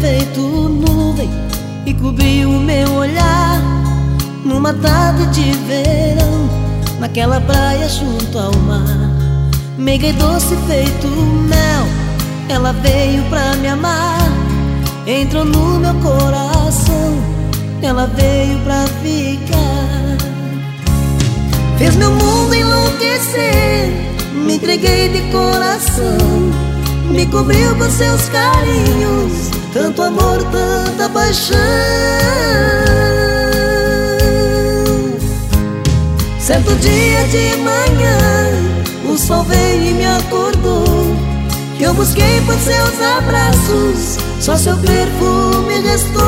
feito nuvem e cobriu o meu olhar. Numa tarde de verão, naquela praia junto ao mar, meiga e doce feito mel, ela veio pra me amar. Entrou no meu coração, ela veio pra ficar. Fez meu mundo enlouquecer, me entreguei de coração, me cobriu com seus carinhos, tanto amor, tanta paixão. Certo dia de manhã, o sol veio e me acordou, que eu busquei por seus abraços, só seu perfume restou.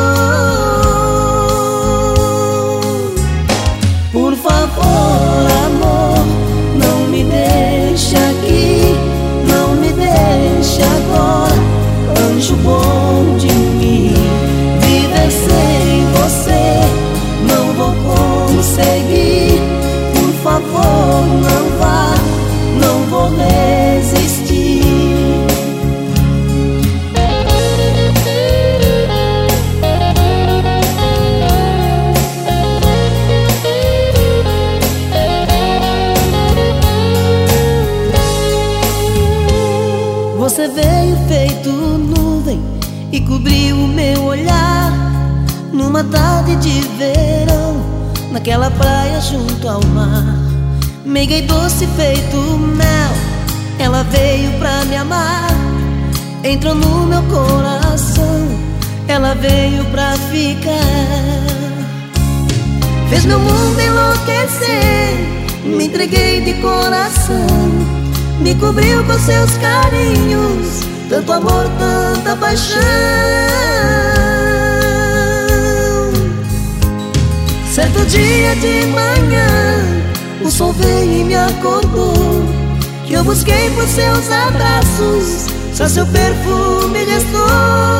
Por favor, amor, não me deixe aqui, não me deixe agora, anjo bom de mim. Viver sem você não vou conseguir. Por favor, não vá, não vou resistir. Você veio feito nuvem e cobriu o meu olhar. Numa tarde de verão, naquela praia junto ao mar, meiga e doce feito mel, ela veio pra me amar. Entrou no meu coração, ela veio pra ficar. Fez meu mundo enlouquecer, me entreguei de coração, me cobriu com seus carinhos, tanto amor, tanta paixão. Certo dia de manhã, o sol veio e me acordou, que eu busquei por seus abraços, só seu perfume restou.